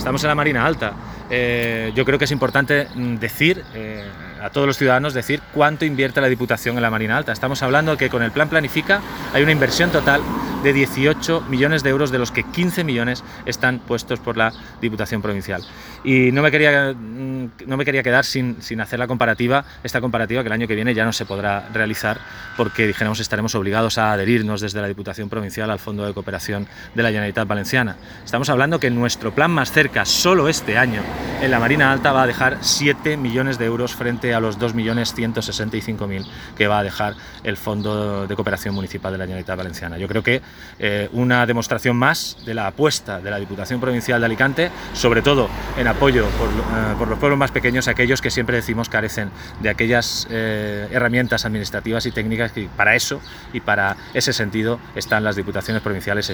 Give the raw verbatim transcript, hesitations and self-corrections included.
estamos en la Marina Alta. Eh, yo creo que es importante decir, eh, a todos los ciudadanos, decir cuánto invierte la Diputación en la Marina Alta. Estamos hablando de que con el plan Planifica hay una inversión total de dieciocho millones de euros, de los que quince millones están puestos por la Diputación Provincial. Y no me quería, no me quería quedar sin, sin hacer la comparativa, esta comparativa que el año que viene ya no se podrá realizar porque, dijéramos, estaremos obligados a adherirnos desde la Diputación Provincial al Fondo de Cooperación de la Generalitat Valenciana. Estamos hablando que nuestro plan más cerca, solo este año, en la Marina Alta va a dejar siete millones de euros frente a los dos millones ciento sesenta y cinco mil que va a dejar el Fondo de Cooperación Municipal de la Generalitat Valenciana. Yo creo que eh, una demostración más de la apuesta de la Diputación Provincial de Alicante, sobre todo en apoyo por, eh, por los pueblos más pequeños, aquellos que siempre decimos carecen de aquellas eh, herramientas administrativas y técnicas que para eso y para ese sentido están las Diputaciones Provinciales.